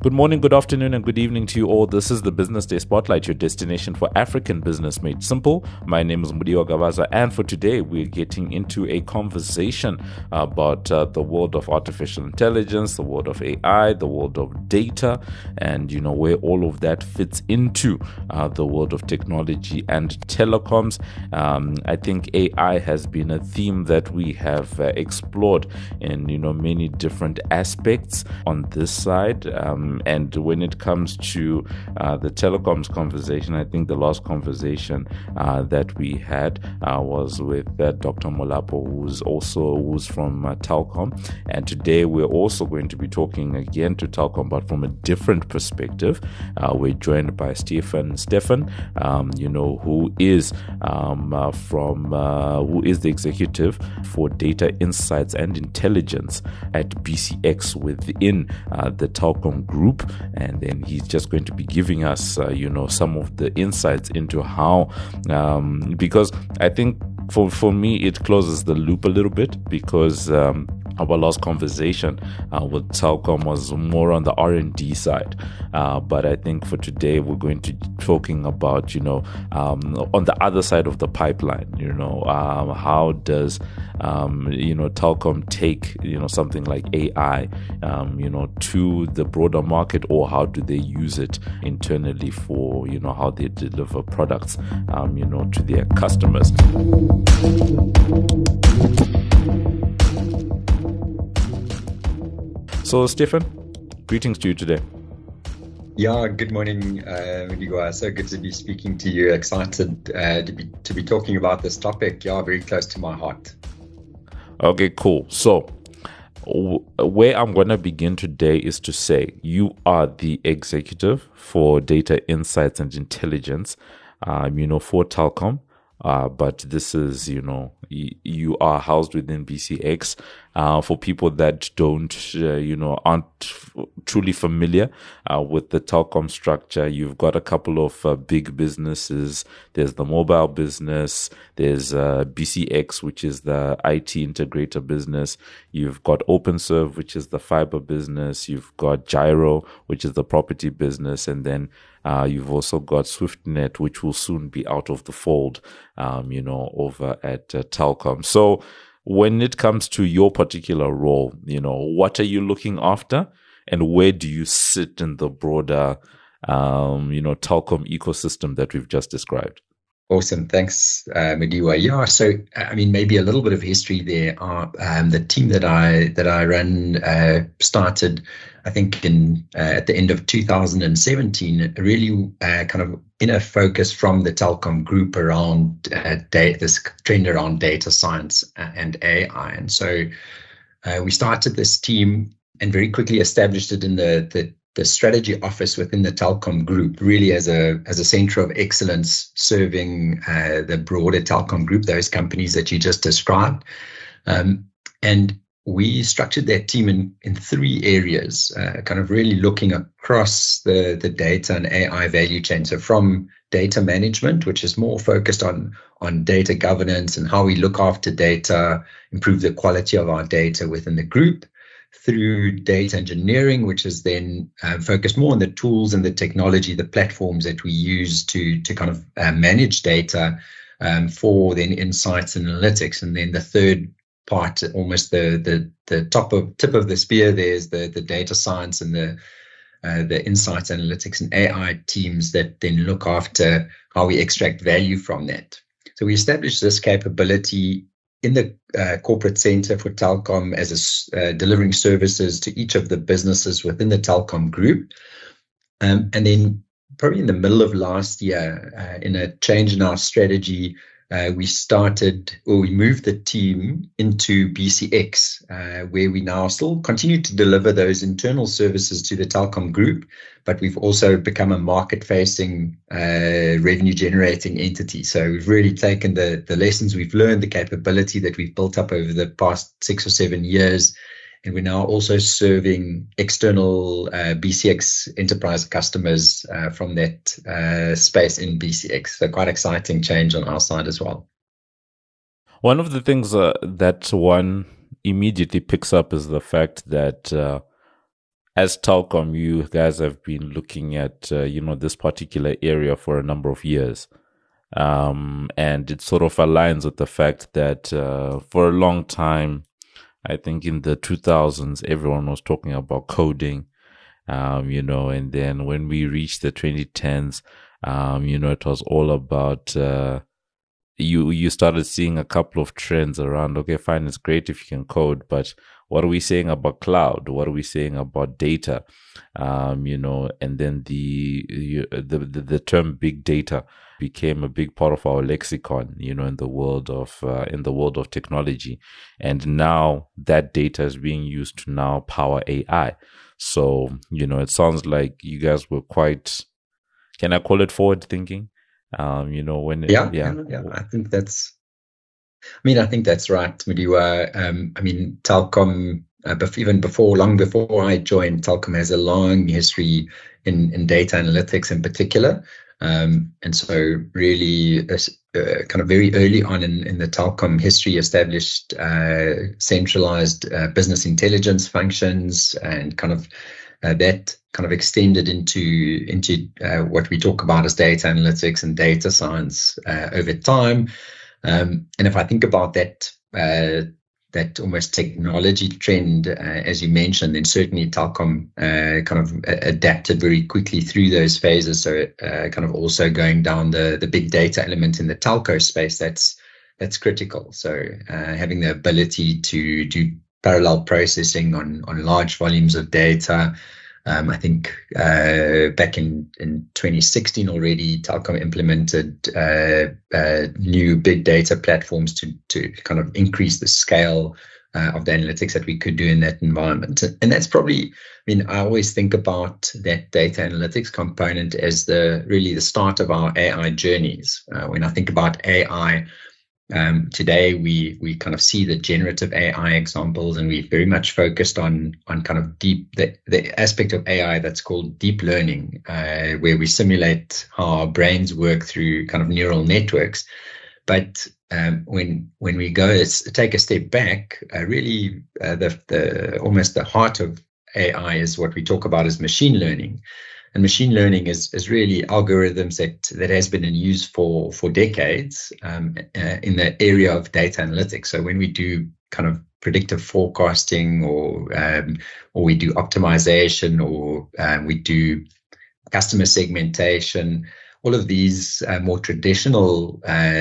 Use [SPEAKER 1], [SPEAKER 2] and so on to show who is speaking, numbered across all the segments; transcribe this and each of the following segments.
[SPEAKER 1] Good morning, good afternoon, and good evening to you all. This is the Business Day Spotlight, your destination for African business made simple. My name is Mudiwa Gavaza, and for today, we're getting into a conversation about the world of artificial intelligence, the world of AI, the world of data, and where all of that fits into the world of technology and telecoms. I think AI has been a theme that we have explored in many different aspects on this side. And when it comes to the telecoms conversation, I think the last conversation that we had was with Dr. Molapo, who's from Telkom. And today we're also going to be talking again to Telkom, but from a different perspective. We're joined by Stefan, who is who is the executive for data insights and intelligence at BCX within the Telkom Group. And then he's just going to be giving us some of the insights into how because I think for me it closes the loop a little bit, because our last conversation with Telkom was more on the R&D side, but I think for today we're going to be talking about on the other side of the pipeline. How does Telkom take something like AI to the broader market, or how do they use it internally for how they deliver products to their customers. So, Stefan, greetings to you today.
[SPEAKER 2] Yeah, good morning, Mudiwa. So good to be speaking to you. Excited to be talking about this topic. Yeah, very close to my heart.
[SPEAKER 1] Okay, cool. So, where I'm going to begin today is to say you are the executive for data insights and intelligence, for Telkom. But this is, you are housed within BCX. For people that aren't truly familiar with the Telkom structure, you've got a couple of big businesses. There's the mobile business. There's BCX, which is the IT integrator business. You've got OpenServe, which is the fiber business. You've got Gyro, which is the property business. And then you've also got SwiftNet, which will soon be out of the fold, over at Telkom. So when it comes to your particular role, what are you looking after, and where do you sit in the broader, Telkom ecosystem that we've just described?
[SPEAKER 2] Awesome. Thanks, Mudiwa. Yeah, so maybe a little bit of history there. The team that I run started, I think, at the end of 2017, really kind of in a focus from the Telkom Group around this trend around data science and AI. And so we started this team and very quickly established it in the strategy office within the Telkom Group, really as a center of excellence, serving the broader Telkom Group, those companies that you just described. And we structured that team in three areas, kind of really looking across the data and AI value chain. So from data management, which is more focused on data governance and how we look after data, improve the quality of our data within the group, through data engineering, which is then focused more on the tools and the technology, the platforms that we use to kind of manage data for then insights and analytics. And then the third part, almost the tip of the spear, there's the data science and the insights, analytics, and AI teams that then look after how we extract value from that. So we established this capability in the corporate center for Telkom as delivering services to each of the businesses within the Telkom Group. And then probably in the middle of last year, in a change in our strategy, we moved the team into BCX, where we now still continue to deliver those internal services to the Telkom Group, but we've also become a market-facing, revenue-generating entity. So we've really taken the lessons we've learned, the capability that we've built up over the past 6 or 7 years, and we're now also serving external BCX enterprise customers from that space in BCX. So quite exciting change on our side as well.
[SPEAKER 1] One of the things that one immediately picks up is the fact that as Telkom, you guys have been looking at, this particular area for a number of years. And it sort of aligns with the fact that for a long time, I think in the 2000s, everyone was talking about coding, and then when we reached the 2010s, it was all about, you started seeing a couple of trends around, okay, fine, it's great if you can code, but what are we saying about cloud? What are we saying about data? And then the term big data became a big part of our lexicon, in the world of technology. And now that data is being used to now power AI. So, it sounds like you guys were quite, can I call it forward thinking?
[SPEAKER 2] Yeah. I think that's right, Mudiwa. Telkom, long before I joined, Telkom has a long history in data analytics in particular. And so really kind of very early on in the Telkom history established centralized business intelligence functions, and kind of that kind of extended into what we talk about as data analytics and data science over time. And if I think about that almost technology trend, as you mentioned, then certainly Telkom kind of adapted very quickly through those phases. So kind of also going down the big data element in the telco space, that's critical. So having the ability to do parallel processing on large volumes of data. I think back in 2016 already, Telkom implemented new big data platforms to kind of increase the scale of the analytics that we could do in that environment. And that's probably, I always think about that data analytics component as really the start of our AI journeys. When I think about AI, today we kind of see the generative AI examples, and we're very much focused on kind of the aspect of AI that's called deep learning, where we simulate how our brains work through kind of neural networks. But when we go take a step back, really almost the heart of AI is what we talk about as machine learning. And machine learning is really algorithms that has been in use for decades in the area of data analytics. So when we do kind of predictive forecasting, or we do optimization, or we do customer segmentation, all of these more traditional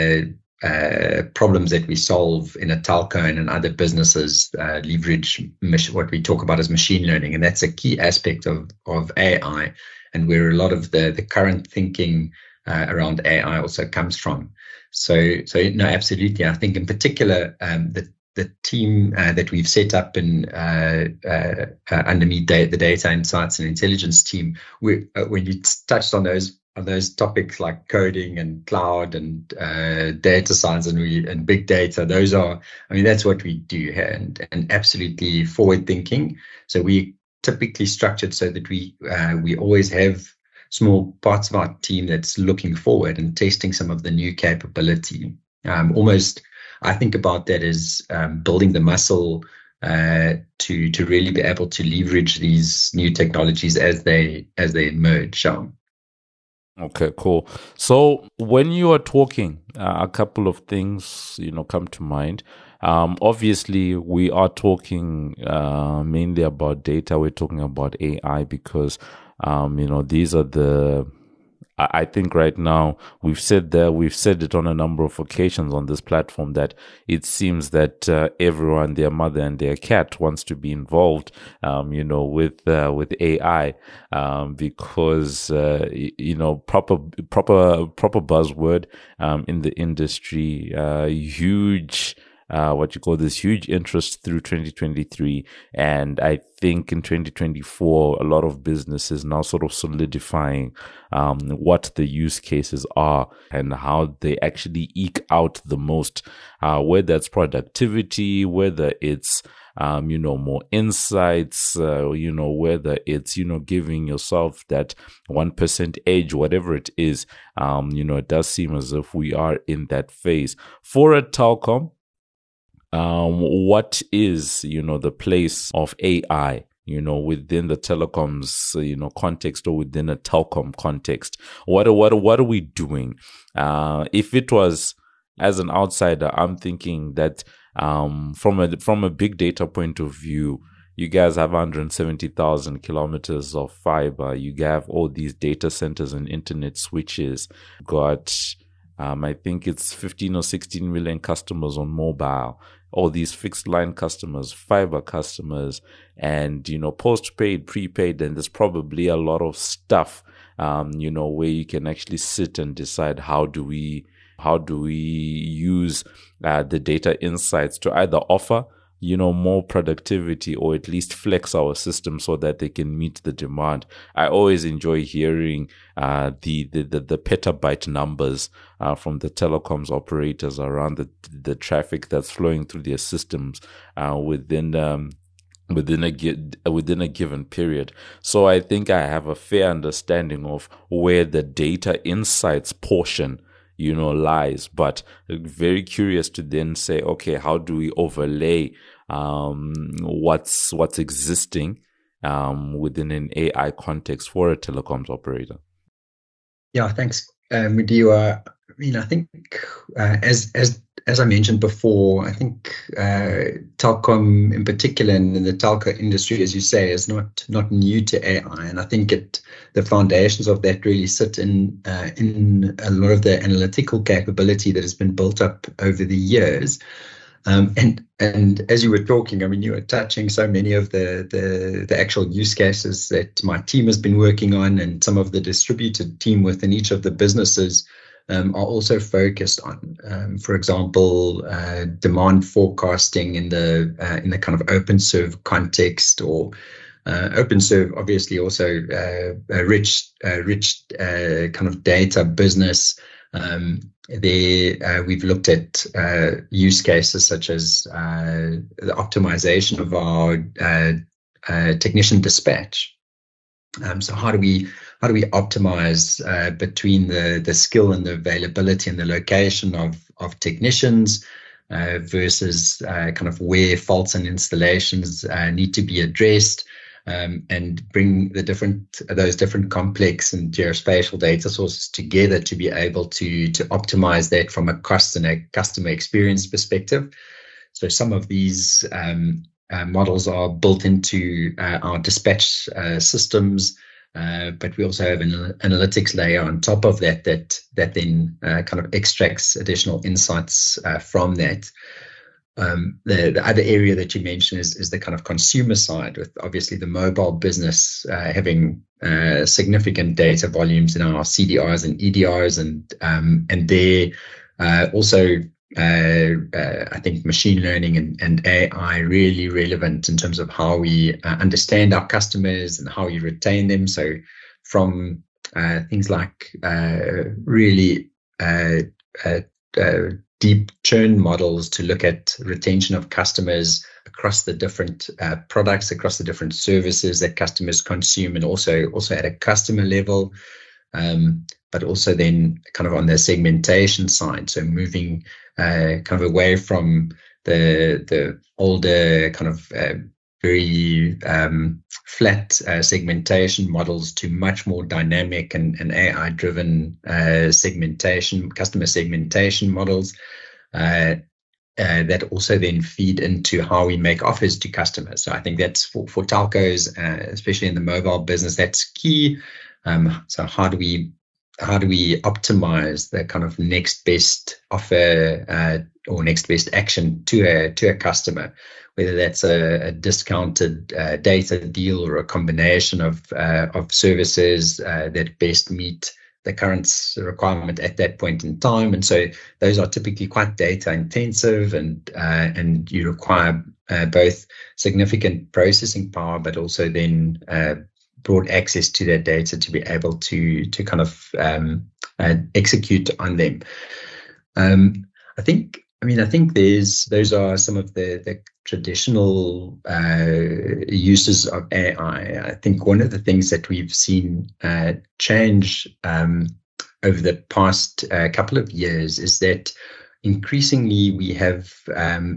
[SPEAKER 2] problems that we solve in a telco and in other businesses leverage what we talk about as machine learning. And that's a key aspect of AI, and where a lot of the current thinking around AI also comes from. So no, absolutely. I think in particular, the team that we've set up underneath the data insights and intelligence team, when you touched on those topics like coding and cloud and data science and big data, that's what we do here, and absolutely forward thinking. So we typically structured so that we always have small parts of our team that's looking forward and testing some of the new capability. Almost, I think about that as building the muscle to really be able to leverage these new technologies as they emerge.
[SPEAKER 1] Okay, cool. So when you are talking, a couple of things come to mind. Obviously, we are talking mainly about data. We're talking about AI because, these are I think right now we've said it on a number of occasions on this platform that it seems that everyone, their mother and their cat, wants to be involved, with AI, because proper buzzword in the industry, huge. Huge interest through 2023. And I think in 2024, a lot of businesses now sort of solidifying what the use cases are and how they actually eke out the most, whether it's productivity, whether it's more insights, whether it's, giving yourself that 1% edge, whatever it is, it does seem as if we are in that phase. For a Telkom, what is, the place of AI within the telecoms, context, or within a telecom context? What are we doing? If it was, as an outsider, I'm thinking that from a big data point of view, you guys have 170,000 kilometers of fiber. You have all these data centers and internet switches. Got, I think it's 15 or 16 million customers on mobile. All these fixed line customers, fiber customers, and, postpaid, prepaid. And there's probably a lot of stuff, where you can actually sit and decide how do we use the data insights to either offer more productivity, or at least flex our system so that they can meet the demand. I always enjoy hearing the petabyte numbers from the telecoms operators around the traffic that's flowing through their systems within a given period. So I think I have a fair understanding of where the data insights portion lies, but very curious to then say, okay, how do we overlay what's existing within an AI context for a telecoms operator?
[SPEAKER 2] Yeah, thanks, Mudiwa. I think as I mentioned before, I think telecom in particular, and in the telco industry, as you say, is not new to AI, and I think the foundations of that really sit in a lot of the analytical capability that has been built up over the years. And as you were talking, you were touching so many of the actual use cases that my team has been working on, and some of the distributed team within each of the businesses are also focused on. For example, demand forecasting in the kind of OpenServe context, or OpenServe obviously also a rich kind of data business. There we've looked at use cases such as the optimization of our technician dispatch. So how do we optimize between the skill and the availability and the location of technicians versus kind of where faults and installations need to be addressed, and bring those different complex and geospatial data sources together to be able to optimize that from a cost and a customer experience perspective. So some of these models are built into our dispatch systems, but we also have an analytics layer on top of that then kind of extracts additional insights from that. The other area that you mentioned is the kind of consumer side, with obviously the mobile business having significant data volumes in our CDRs and EDRs, and there also I think machine learning and AI really relevant in terms of how we understand our customers and how we retain them. So from things like really deep churn models to look at retention of customers across the different products, across the different services that customers consume, and also at a customer level, but also then kind of on the segmentation side. So moving kind of away from the older kind of very flat segmentation models to much more dynamic and AI-driven customer segmentation models that also then feed into how we make offers to customers. So I think that's for telcos, especially in the mobile business, that's key. So how do we optimize the kind of next best offer or next best action to a customer, whether that's a discounted data deal or a combination of services that best meet the current requirement at that point in time. And so those are typically quite data intensive, and you require both significant processing power, but also then broad access to that data to be able to kind of execute on them. I think those are some of the traditional uses of AI. I think one of the things that we've seen change over the past couple of years is that increasingly we have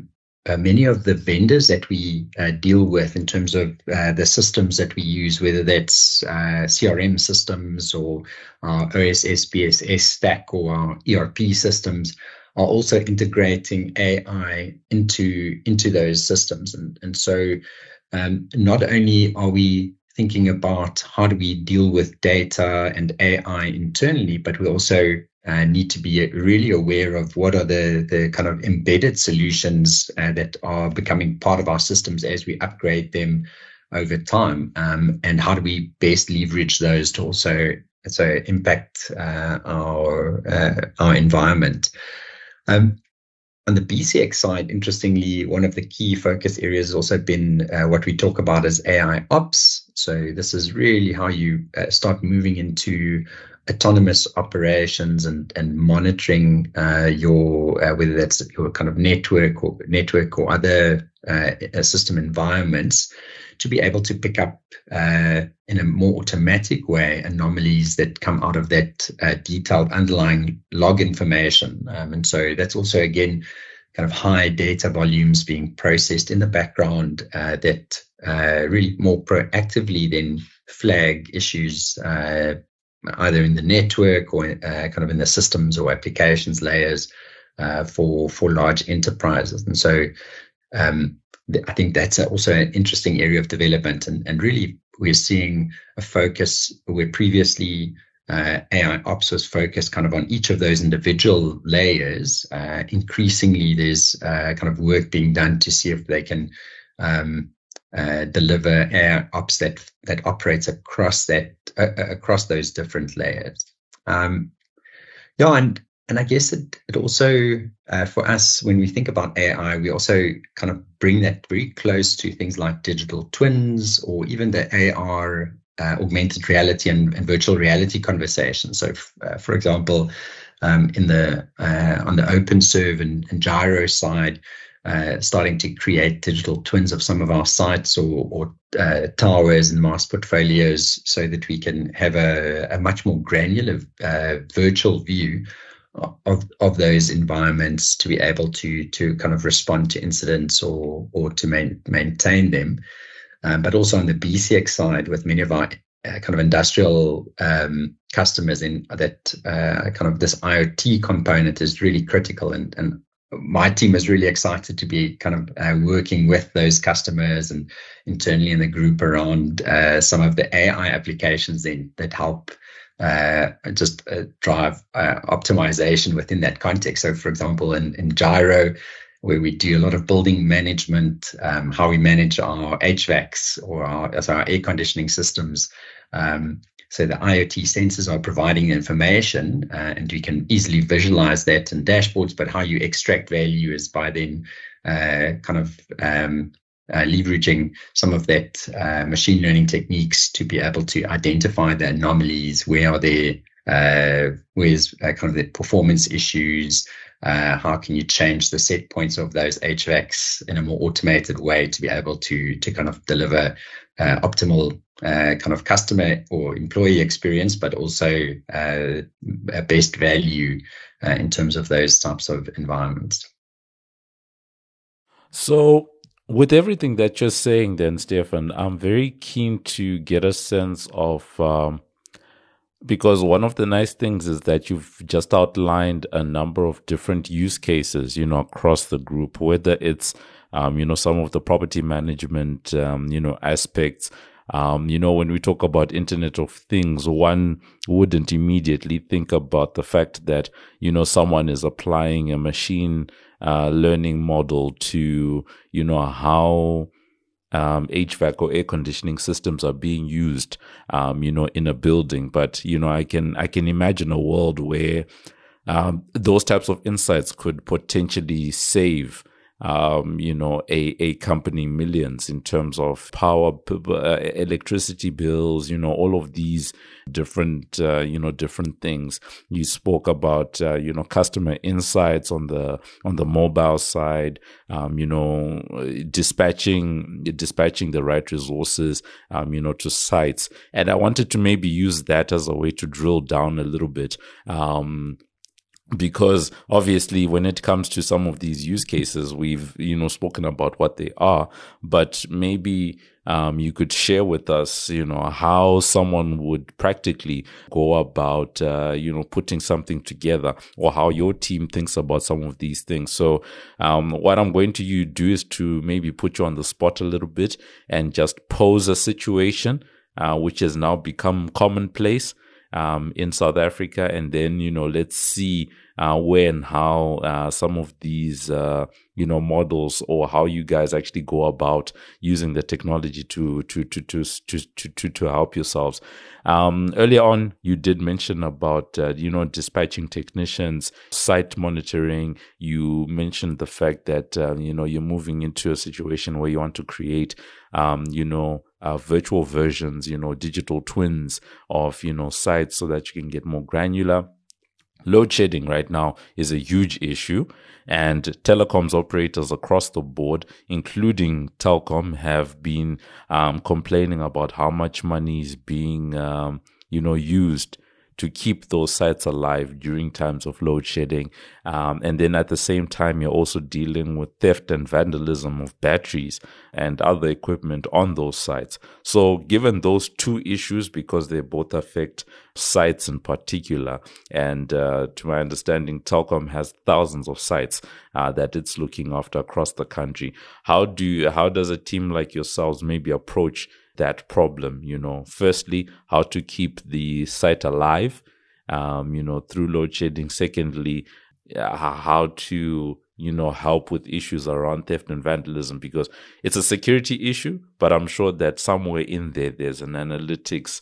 [SPEAKER 2] many of the vendors that we deal with in terms of the systems that we use, whether that's CRM systems or our OSS, BSS stack or our ERP systems, are also integrating AI into those systems. And so not only are we thinking about how do we deal with data and AI internally, but we also need to be really aware of what are the kind of embedded solutions that are becoming part of our systems as we upgrade them over time, and how do we best leverage those to also impact our environment. On the BCX side, interestingly, one of the key focus areas has also been what we talk about as AI ops. So this is really how you start moving into autonomous operations and monitoring your whether that's your kind of network or other system environments, to be able to pick up in a more automatic way anomalies that come out of that detailed underlying log information. And so that's also, again, kind of high data volumes being processed in the background that really more proactively then flag issues either in the network or kind of in the systems or applications layers for large enterprises. And so I think that's also an interesting area of development. And really, we're seeing a focus where previously AI ops was focused kind of on each of those individual layers. Increasingly, there's kind of work being done to see if they can deliver AI ops that operates across those different layers. And I guess it also, for us, when we think about AI, we also kind of bring that very close to things like digital twins or even the AR, augmented reality and virtual reality conversations. So, for example, on the OpenServe and Gyro side, starting to create digital twins of some of our sites or towers and mass portfolios, so that we can have a much more granular virtual view of those environments, to be able to kind of respond to incidents or to maintain them. But also on the BCX side, with many of our kind of industrial customers, in that kind of this IoT component is really critical. And my team is really excited to be kind of working with those customers and internally in the group around some of the AI applications then that help just drive optimization within that context. So, for example, in Gyro, where we do a lot of building management, how we manage our HVACs or our air conditioning systems. So the IoT sensors are providing information, and we can easily visualize that in dashboards. But how you extract value is by then leveraging some of that machine learning techniques to be able to identify the anomalies. Where are there? Where's kind of the performance issues? How can you change the set points of those HVACs in a more automated way to be able to kind of deliver optimal kind of customer or employee experience, but also best value in terms of those types of environments.
[SPEAKER 1] So, with everything that you're saying then, Stefan, I'm very keen to get a sense of, because one of the nice things is that you've just outlined a number of different use cases, across the group, whether it's, some of the property management, aspects. When we talk about Internet of Things, one wouldn't immediately think about the fact that, someone is applying a machine learning model to, how HVAC or air conditioning systems are being used, in a building. But, I can imagine a world where those types of insights could potentially save a company millions in terms of power, electricity bills, all of these different, different things. You spoke about, customer insights on the mobile side, dispatching the right resources, to sites. And I wanted to maybe use that as a way to drill down a little bit, because obviously when it comes to some of these use cases, we've spoken about what they are, but maybe you could share with us how someone would practically go about putting something together, or how your team thinks about some of these things. So what I'm going to do is to maybe put you on the spot a little bit and just pose a situation which has now become commonplace in South Africa, and then let's see where and how some of these models, or how you guys actually go about using the technology to help yourselves. Earlier on, you did mention about dispatching technicians, site monitoring. You mentioned the fact that you're moving into a situation where you want to create virtual versions, digital twins of, sites, so that you can get more granular. Load shedding right now is a huge issue, and telecoms operators across the board, including Telkom, have been complaining about how much money is being used to keep those sites alive during times of load shedding. And then at the same time, you're also dealing with theft and vandalism of batteries and other equipment on those sites. So given those two issues, because they both affect sites in particular, and to my understanding, Telkom has thousands of sites that it's looking after across the country. How does a team like yourselves maybe approach that problem? Firstly, how to keep the site alive, through load shedding. Secondly, how to, help with issues around theft and vandalism, because it's a security issue, but I'm sure that somewhere in there's an analytics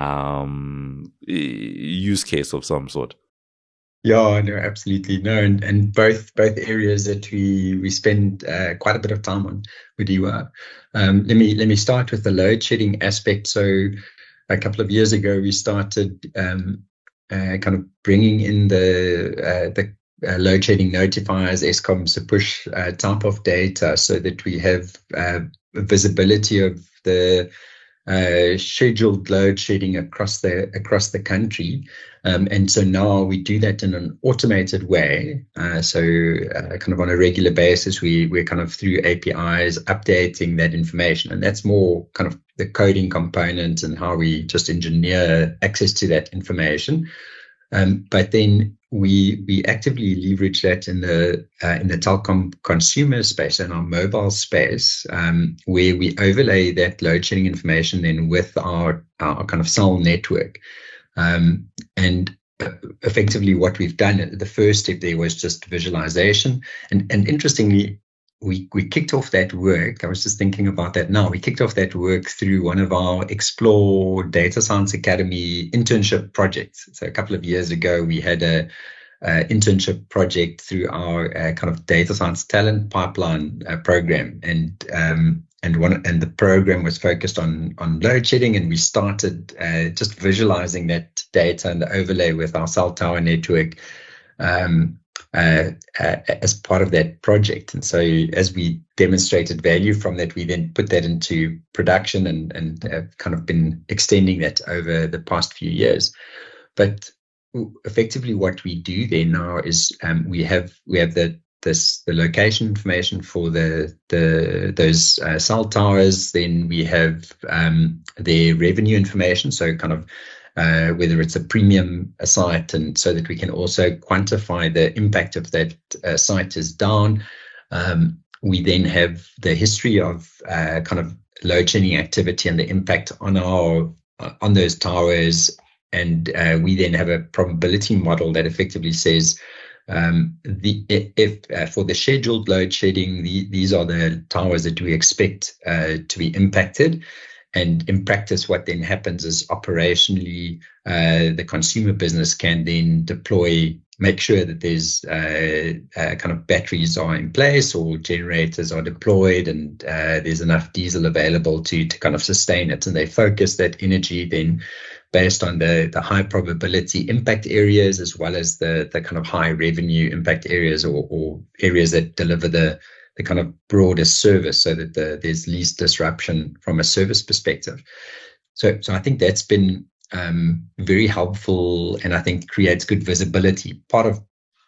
[SPEAKER 1] use case of some sort.
[SPEAKER 2] Yeah, no, absolutely. No, and both areas that we spend quite a bit of time on with Mudiwa. Let me start with the load shedding aspect. So a couple of years ago, we started kind of bringing in the load shedding notifiers, Eskom's to push type of data, so that we have visibility of the scheduled load shedding across the country. And so now we do that in an automated way. So kind of on a regular basis, we're kind of through APIs updating that information. And that's more kind of the coding component and how we just engineer access to that information. But then we actively leverage that in the telecom consumer space and our mobile space, where we overlay that load shedding information then with our kind of cell network. And effectively what we've done, the first step there was just visualization. And interestingly, we kicked off that work. I was just thinking about that now. We kicked off that work through one of our Explore Data Science Academy internship projects. So a couple of years ago, we had a internship project through our kind of data science talent pipeline program, and the program was focused on load shedding, and we started just visualizing that data and the overlay with our cell tower network as part of that project. And so as we demonstrated value from that, we then put that into production and have kind of been extending that over the past few years. But effectively what we do there now is we have the location information for those cell towers. Then we have their revenue information, so kind of whether it's a premium site, and so that we can also quantify the impact of that site is down. We then have the history of kind of load shedding activity and the impact on those towers. And we then have a probability model that effectively says if for the scheduled load shedding, these are the towers that we expect to be impacted. And in practice, what then happens is operationally, the consumer business can then make sure that there's kind of batteries are in place or generators are deployed, and there's enough diesel available to kind of sustain it. And they focus that energy then based on the high probability impact areas, as well as the kind of high revenue impact areas, or areas that deliver the kind of broadest service, so that there's least disruption from a service perspective. So I think that's been very helpful, and I think creates good visibility. Part of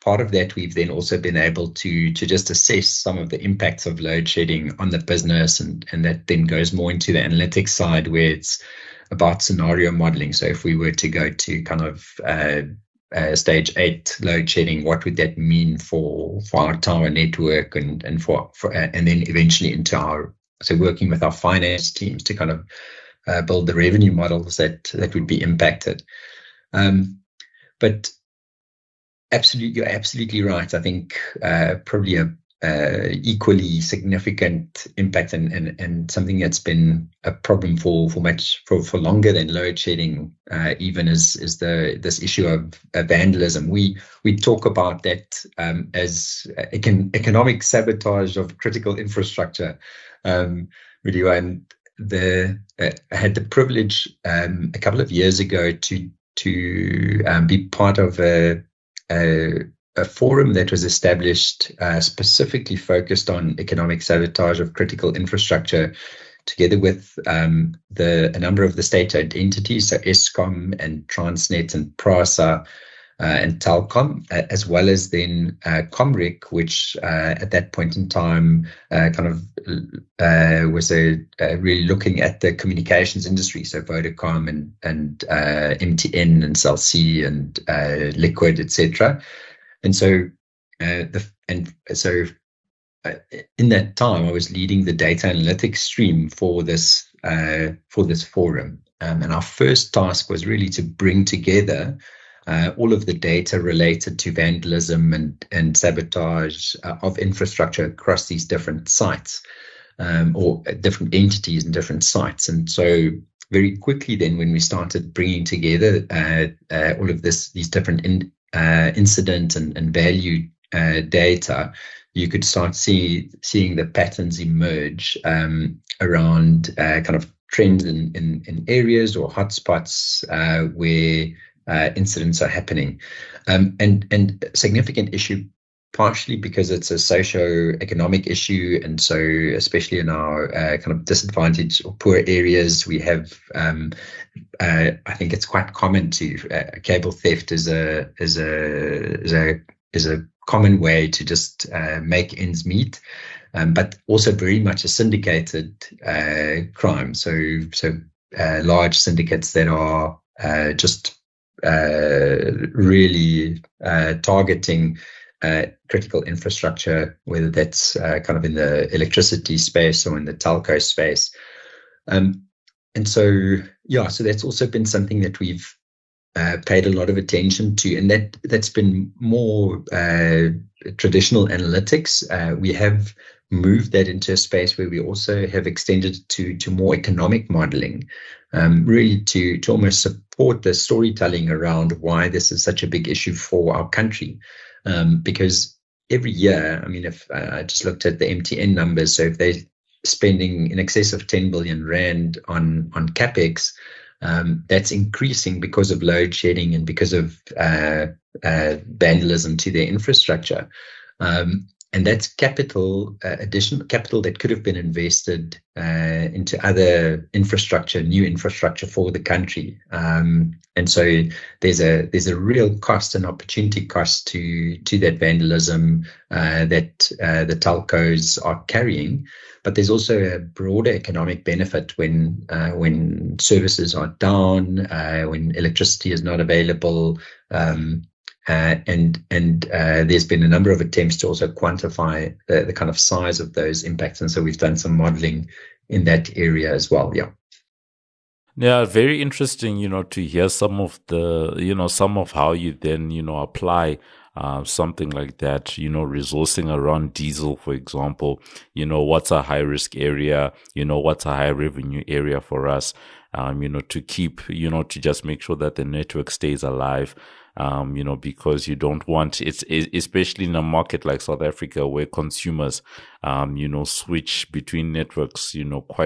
[SPEAKER 2] part of that, we've then also been able to just assess some of the impacts of load shedding on the business, and that then goes more into the analytics side, where it's about scenario modeling. So if we were to go to kind of stage 8 load shedding, what would that mean for our tower network, and then eventually into so working with our finance teams to kind of build the revenue models that would be impacted. But you're absolutely right. I think probably a equally significant impact, and something that's been a problem for longer than load shedding, even is this issue of vandalism. We talk about that as economic sabotage of critical infrastructure. Really, and I had the privilege a couple of years ago to be part of a forum that was established specifically focused on economic sabotage of critical infrastructure, together with a number of the state-owned entities, so Eskom and Transnet and PRASA and Telkom, as well as then Comrec, which at that point in time was really looking at the communications industry, so Vodacom and MTN and Cell C and Liquid, etc. And so, in that time, I was leading the data analytics stream for this forum, and our first task was really to bring together all of the data related to vandalism and sabotage of infrastructure across these different sites, or different entities and different sites. And so, very quickly, then, when we started bringing together all of these different incident and value data, you could start seeing the patterns emerge around kind of trends in areas or hotspots where incidents are happening, and a significant issue, partially because it's a socio-economic issue, and so especially in our kind of disadvantaged or poor areas, we have I think it's quite common to cable theft is a common way to just make ends meet, but also very much a syndicated crime. So large syndicates that are just really targeting critical infrastructure, whether that's kind of in the electricity space or in the telco space. And so that's also been something that we've paid a lot of attention to, and that's been more traditional analytics. We have moved that into a space where we also have extended to more economic modeling, really to almost support the storytelling around why this is such a big issue for our country. Because every year, I mean, if I just looked at the MTN numbers, so if they're spending in excess of 10 billion rand on capex, that's increasing because of load shedding and because of vandalism to their infrastructure. And that's additional capital that could have been invested into other infrastructure, new infrastructure for the country. And so there's a real cost and opportunity cost to that vandalism that the telcos are carrying. But there's also a broader economic benefit when services are down, when electricity is not available. And there's been a number of attempts to also quantify the kind of size of those impacts. And so we've done some modeling in that area as well. Yeah.
[SPEAKER 1] Yeah, very interesting, to hear some of how you then, apply something like that, resourcing around diesel, for example, what's a high risk area, what's a high revenue area for us, to keep, to just make sure that the network stays alive. Because you don't want it's especially in a market like South Africa where consumers, switch between networks,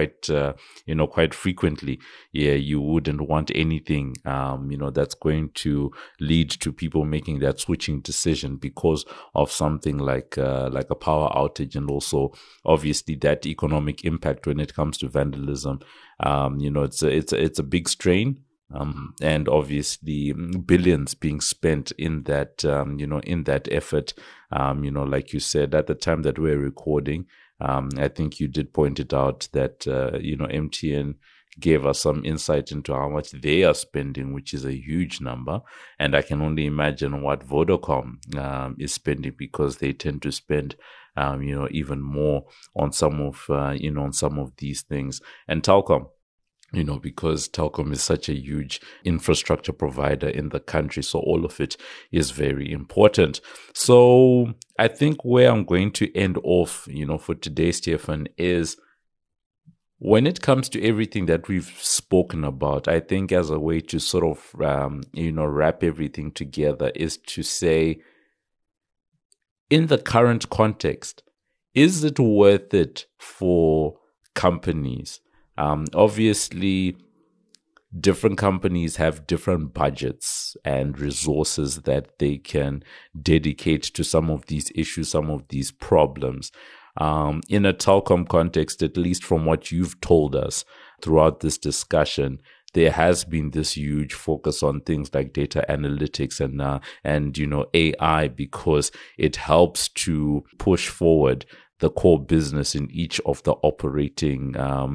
[SPEAKER 1] quite frequently. Yeah, you wouldn't want anything, that's going to lead to people making that switching decision because of something like a power outage, and also obviously that economic impact when it comes to vandalism. It's a big strain. and obviously billions being spent in that, in that effort. Like you said, at the time that we're recording, I think you did point it out that, MTN gave us some insight into how much they are spending, which is a huge number. And I can only imagine what Vodacom is spending, because they tend to spend, even more on some of these things. And Telkom, because Telkom is such a huge infrastructure provider in the country. So all of it is very important. So I think where I'm going to end off, for today, Stefan, is when it comes to everything that we've spoken about, I think as a way to sort of, wrap everything together is to say, in the current context, is it worth it for companies? Obviously, different companies have different budgets and resources that they can dedicate to some of these issues, some of these problems. In a Telkom context, at least from what you've told us throughout this discussion, there has been this huge focus on things like data analytics and AI, because it helps to push forward the core business in each of the operating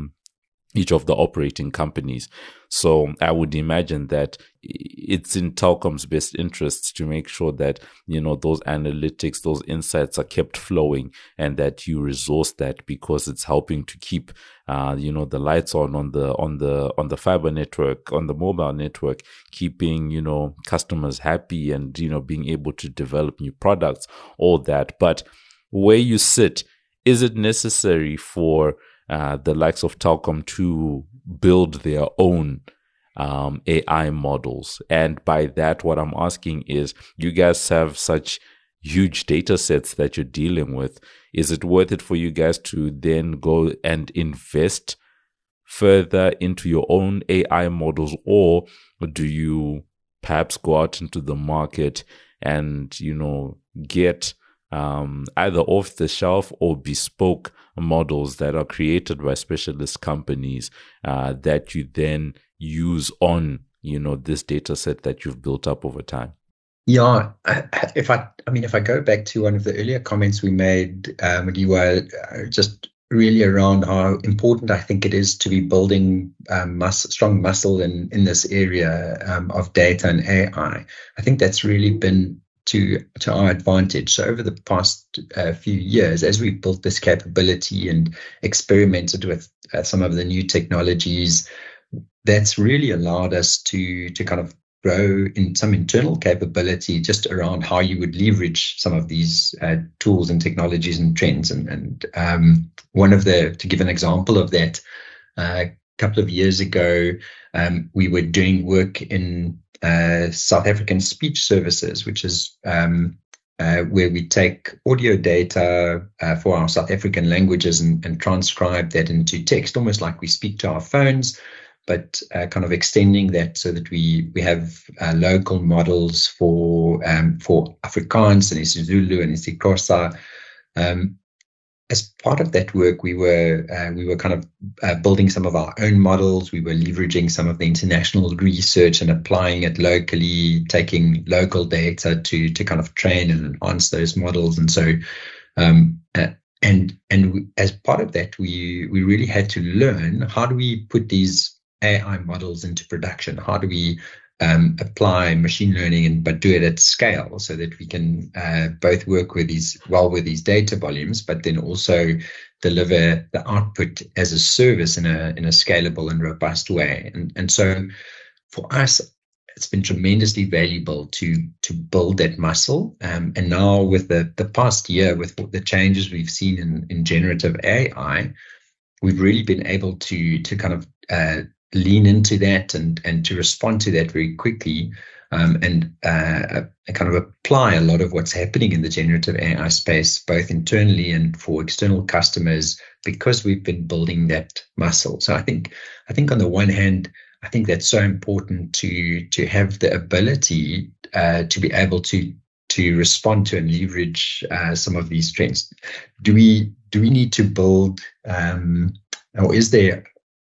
[SPEAKER 1] companies. So I would imagine that it's in Telkom's best interests to make sure that, those analytics, those insights are kept flowing, and that you resource that, because it's helping to keep, the lights on the fiber network, on the mobile network, keeping, customers happy, and, being able to develop new products, all that. But where you sit, is it necessary for the likes of Telkom to build their own AI models? And by that, what I'm asking is, you guys have such huge data sets that you're dealing with. Is it worth it for you guys to then go and invest further into your own AI models, or do you perhaps go out into the market and, get either off the shelf or bespoke models that are created by specialist companies that you then use on, this data set that you've built up over time?
[SPEAKER 2] Yeah, if I go back to one of the earlier comments we made, Madiwa, just really around how important I think it is to be building strong muscle in this area of data and AI. I think that's really been to our advantage. So over the past few years, as we've built this capability and experimented with some of the new technologies, that's really allowed us to kind of grow in some internal capability just around how you would leverage some of these tools and technologies and trends. And to give an example of that, a couple of years ago, we were doing work in South African speech services, which is where we take audio data for our South African languages and transcribe that into text, almost like we speak to our phones, but kind of extending that so that we have local models for Afrikaans and isiZulu and isiXhosa. As part of that work, we were kind of building some of our own models. We were leveraging some of the international research and applying it locally, taking local data to kind of train and enhance those models. And so, as part of that, we really had to learn, how do we put these AI models into production? How do we apply machine learning but do it at scale, so that we can both work with these data volumes, but then also deliver the output as a service in a scalable and robust way. And so for us, it's been tremendously valuable to build that muscle. And now with the past year, with the changes we've seen in generative AI, we've really been able to kind of lean into that and to respond to that very quickly, and kind of apply a lot of what's happening in the generative AI space, both internally and for external customers, because we've been building that muscle. So I think on the one hand, I think that's so important to have the ability to be able to respond to and leverage some of these trends. Do we need to build, or is there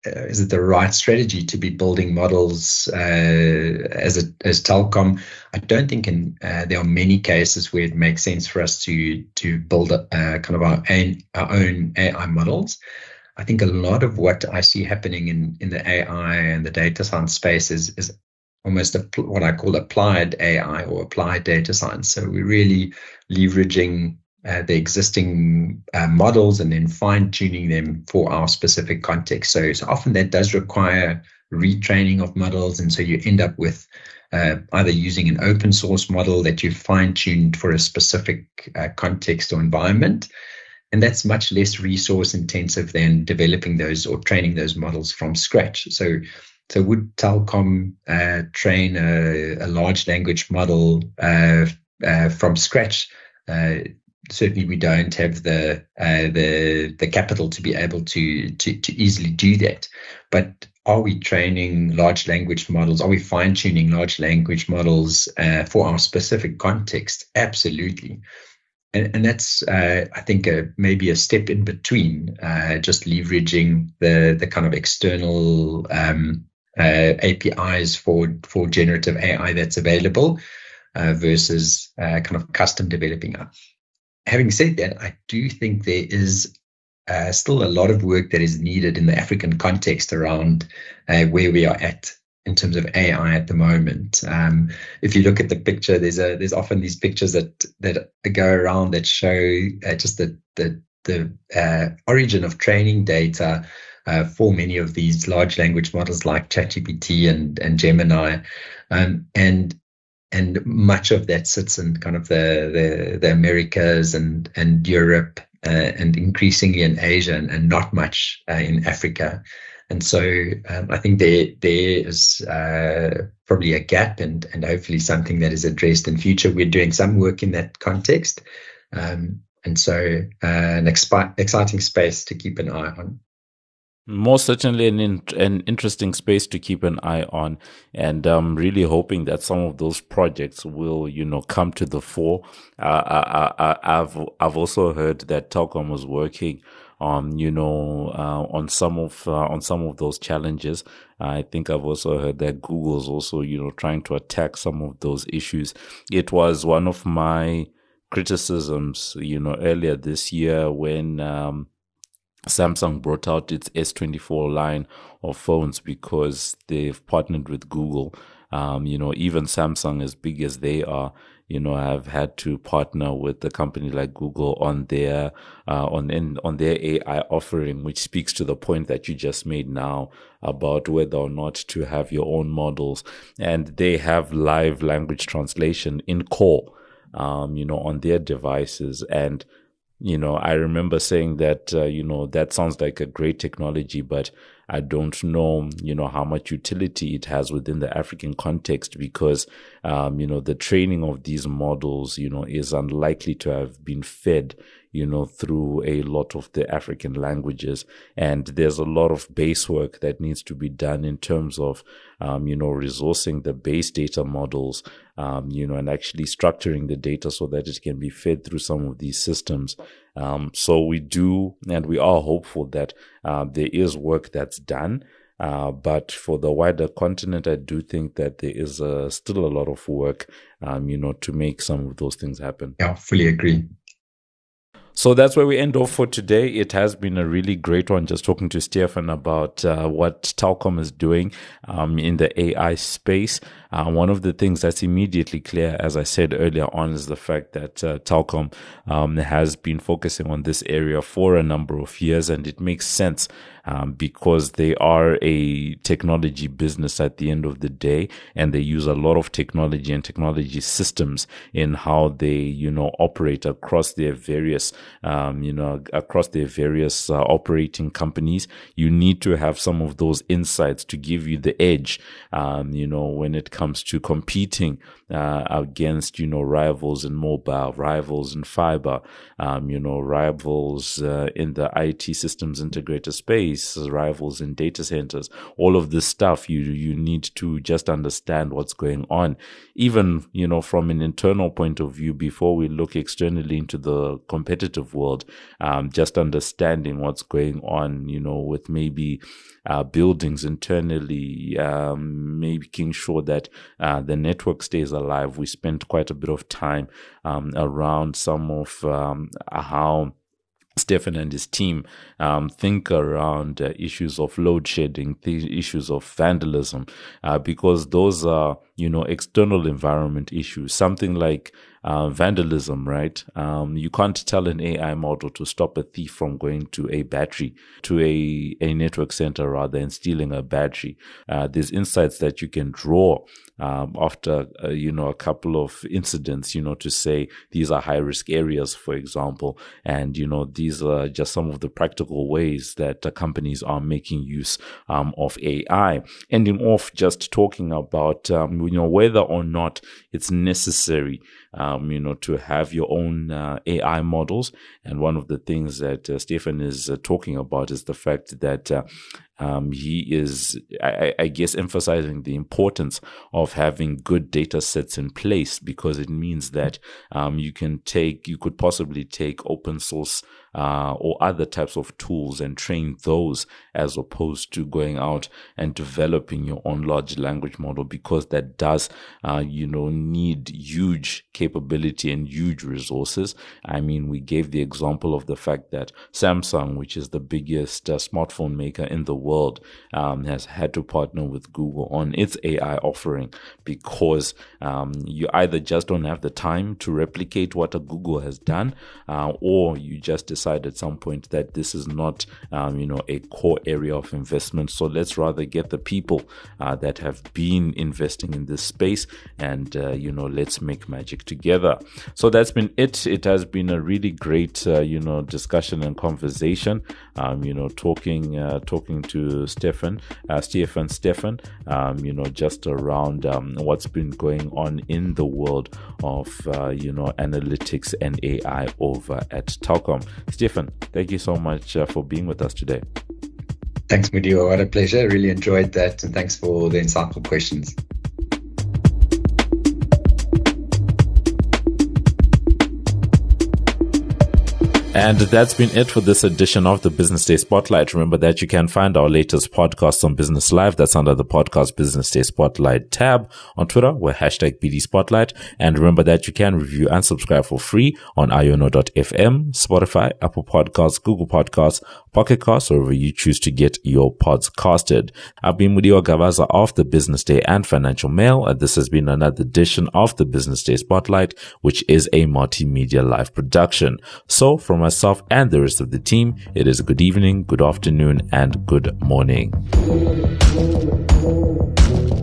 [SPEAKER 2] is it the right strategy to be building models as Telkom? I don't think there are many cases where it makes sense for us to build kind of our own AI models. I think a lot of what I see happening in the AI and the data science space is almost what I call applied AI or applied data science. So we're really leveraging the existing models and then fine-tuning them for our specific context. So often that does require retraining of models, and so you end up with either using an open source model that you've fine-tuned for a specific context or environment. And that's much less resource intensive than developing those or training those models from scratch. So would Telkom train a large language model from scratch? Certainly, we don't have the capital to be able to easily do that. But are we training large language models? Are we fine tuning large language models for our specific context? Absolutely. And that's, I think, maybe a step in between just leveraging the kind of external APIs for generative AI that's available versus kind of custom developing. Having said that, I do think there is still a lot of work that is needed in the African context around where we are at in terms of AI at the moment. If you look at the picture, there's often these pictures that go around that show just the origin of training data for many of these large language models like ChatGPT and Gemini, and much of that sits in kind of the Americas and Europe and increasingly in Asia and not much in Africa. And so I think there is probably a gap and hopefully something that is addressed in future. We're doing some work in that context. And so an exciting space to keep an eye on.
[SPEAKER 1] Most certainly an interesting space to keep an eye on, and I'm really hoping that some of those projects will, come to the fore. I've also heard that Telkom was working on, on some of those challenges. I think I've also heard that Google's also, trying to attack some of those issues. It was one of my criticisms, earlier this year when Samsung brought out its S24 line of phones because they've partnered with Google. Even Samsung, as big as they are, have had to partner with a company like Google on their on their AI offering, which speaks to the point that you just made now about whether or not to have your own models. And they have live language translation in core, on their devices. And I remember saying that, that sounds like a great technology, but I don't know, how much utility it has within the African context because, the training of these models, is unlikely to have been fed, through a lot of the African languages. And there's a lot of base work that needs to be done in terms of, resourcing the base data models, and actually structuring the data so that it can be fed through some of these systems. So we do, and we are hopeful that there is work that's done. But for the wider continent, I do think that there is still a lot of work, to make some of those things happen.
[SPEAKER 2] Yeah, fully agree.
[SPEAKER 1] So that's where we end off for today. It has been a really great one just talking to Stefan about what Telkom is doing in the AI space. One of the things that's immediately clear, as I said earlier on, is the fact that Telkom has been focusing on this area for a number of years, and it makes sense because they are a technology business at the end of the day, and they use a lot of technology and technology systems in how they, operate across their various operating companies. You need to have some of those insights to give you the edge, when it comes comes to competing against, rivals in mobile, rivals in fiber, rivals in the IT systems integrator space, rivals in data centers, all of this stuff, you need to just understand what's going on. Even, from an internal point of view, before we look externally into the competitive world, just understanding what's going on, with maybe buildings internally, making sure that the network stays alive. We spent quite a bit of time around some of how Stefan and his team think around issues of load shedding, the issues of vandalism, because those are, external environment issues. Something like vandalism, right? You can't tell an AI model to stop a thief from going to a battery, to a network center rather, and stealing a battery. There's insights that you can draw after, a couple of incidents, to say these are high risk areas, for example. And, these are just some of the practical ways that companies are making use of AI. Ending off just talking about, whether or not it's necessary, to have your own AI models. And one of the things that Stefan is talking about is the fact that he is, I guess, emphasizing the importance of having good data sets in place, because it means that you could possibly take open source or other types of tools and train those, as opposed to going out and developing your own large language model, because that does, need huge capability and huge resources. I mean, we gave the example of the fact that Samsung, which is the biggest smartphone maker in the world, has had to partner with Google on its AI offering, because you either just don't have the time to replicate what a Google has done, or you just decide at some point that this is not, a core area of investment. So let's rather get the people that have been investing in this space, and let's make magic together. So that's been it. It has been a really great, discussion and conversation. Talking to Stefan, just around what's been going on in the world of, analytics and AI over at Telkom. Stefan, thank you so much for being with us today.
[SPEAKER 2] Thanks, Mudiwa. What a pleasure. Really enjoyed that. And thanks for the insightful questions.
[SPEAKER 1] And that's been it for this edition of the Business Day Spotlight. Remember that you can find our latest podcasts on Business Live. That's under the podcast Business Day Spotlight tab. On Twitter, we're #BD Spotlight. And remember that you can review and subscribe for free on iono.fm, Spotify, Apple Podcasts, Google Podcasts, Pocket Casts, or wherever you choose to get your pods casted. I've been Mudiwa Gavaza of the Business Day and Financial Mail, and this has been another edition of the Business Day Spotlight, which is a multimedia live production. So from myself and the rest of the team, it is good evening, good afternoon, and good morning.